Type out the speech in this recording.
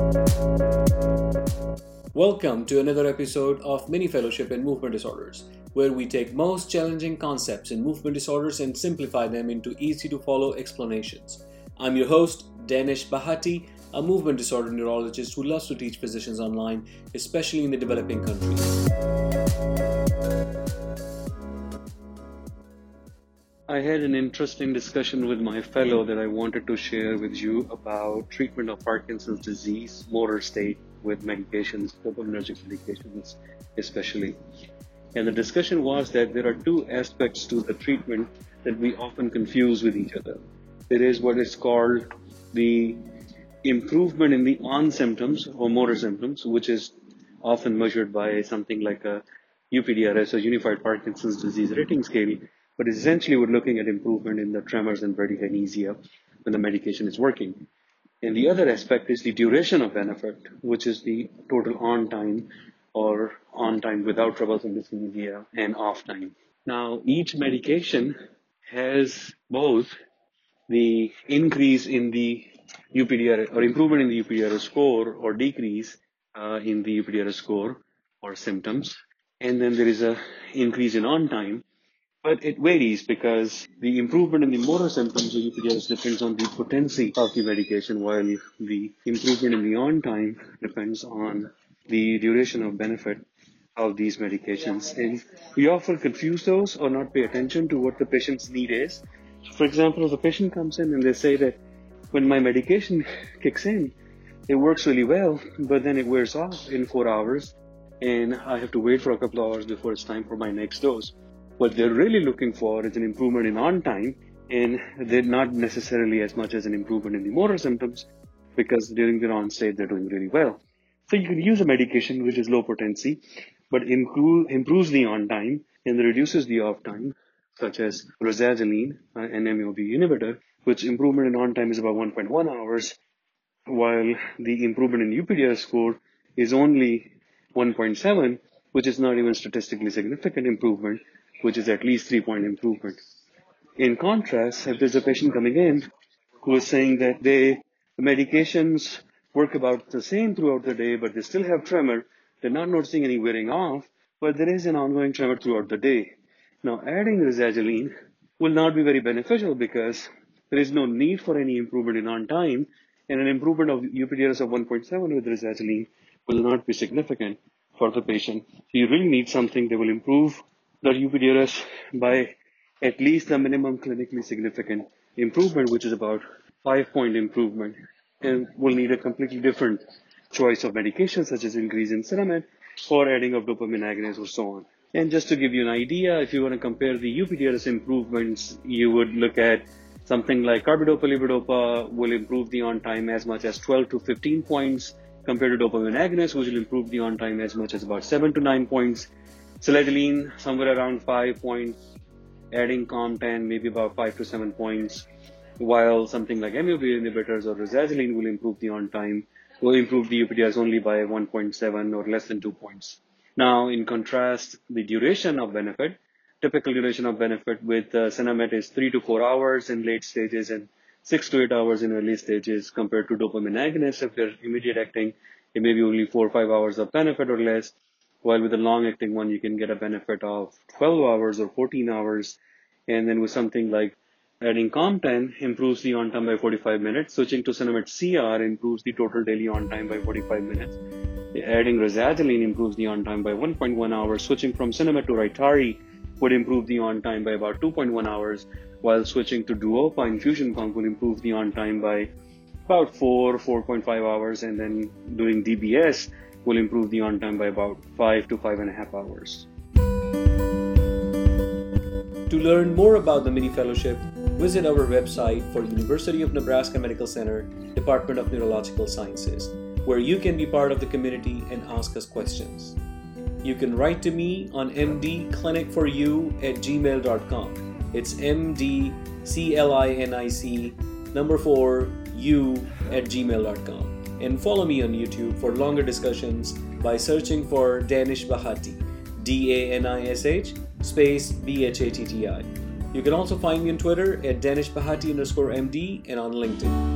Welcome to another episode of Mini Fellowship in Movement Disorders, where we take most challenging concepts in movement disorders and simplify them into easy-to-follow explanations. I'm your host, Danish Bahati, a movement disorder neurologist who loves to teach physicians online, especially in the developing countries. I had an interesting discussion with my fellow that I wanted to share with you about treatment of Parkinson's disease, motor state with medications, dopaminergic medications especially. And the discussion was that there are two aspects to the treatment that we often confuse with each other. There is what is called the improvement in the on symptoms or motor symptoms, which is often measured by something like a UPDRS or Unified Parkinson's Disease Rating Scale, but essentially we're looking at improvement in the tremors and bradykinesia when the medication is working. And the other aspect is the duration of benefit, which is the total on time or on time without troublesome dyskinesia and off time. Now, each medication has both the increase in the UPDRS or improvement in the UPDRS score or decrease in the UPDRS score or symptoms. And then there is an increase in on time. But it varies because the improvement in the motor symptoms of UPDRS depends on the potency of the medication, while the improvement in the on time depends on the duration of benefit of these medications. And we often confuse those or not pay attention to what the patient's need is. For example, if a patient comes in and they say that when my medication kicks in, it works really well, but then it wears off in 4 hours, and I have to wait for a couple of hours before it's time for my next dose. What they're really looking for is an improvement in on time, and they're not necessarily as much as an improvement in the motor symptoms, because during their on state, they're doing really well. So you can use a medication which is low potency, but improves the on time and reduces the off time, such as rosagiline, an MAO-B inhibitor, which improvement in on time is about 1.1 hours, while the improvement in UPDRS score is only 1.7, which is not even statistically significant improvement, which is at least 3-point improvement. In contrast, if there's a patient coming in who is saying that the medications work about the same throughout the day, but they still have tremor, they're not noticing any wearing off, but there is an ongoing tremor throughout the day. Now, adding rosagiline will not be very beneficial because there is no need for any improvement in on time, and an improvement of UPDRS of 1.7 with rosagiline will not be significant for the patient. So you really need something that will improve the UPDRS by at least the minimum clinically significant improvement, which is about 5-point improvement, and will need a completely different choice of medications, such as increase in Sinemet or adding of dopamine agonists or so on. And just to give you an idea, if you want to compare the UPDRS improvements, you would look at something like carbidopa-levodopa will improve the on time as much as 12 to 15 points compared to dopamine agonists, which will improve the on time as much as about 7 to 9 points. Selegiline, somewhere around 5 points, adding COM10, maybe about 5 to 7 points, while something like MAO-B inhibitors or rosagiline will improve the on time, will improve the UPDRS only by 1.7 or less than 2 points. Now, in contrast, the duration of benefit, typical duration of benefit with Sinemet is 3 to 4 hours in late stages and 6 to 8 hours in early stages compared to dopamine agonists. If they're immediate acting, it may be only 4 or 5 hours of benefit or less. While with a long-acting one, you can get a benefit of 12 hours or 14 hours. And then with something like adding COM10 improves the on time by 45 minutes. Switching to Sinemet CR improves the total daily on time by 45 minutes. Adding rosagiline improves the on time by 1.1 hours. Switching from Sinemet to Rytary would improve the on time by about 2.1 hours, while switching to Duopa infusion pump will improve the on time by about 4.5 hours. And then doing DBS will improve the on time by about 5 to 5.5 hours. To learn more about the Mini Fellowship, visit our website for University of Nebraska Medical Center, Department of Neurological Sciences, where you can be part of the community and ask us questions. You can write to me on mdclinic4u@gmail.com. It's mdclinic4u@gmail.com. And follow me on YouTube for longer discussions by searching for Danish Bahati, DANISH space BHATTI. You can also find me on Twitter at DanishBahati_MD and on LinkedIn.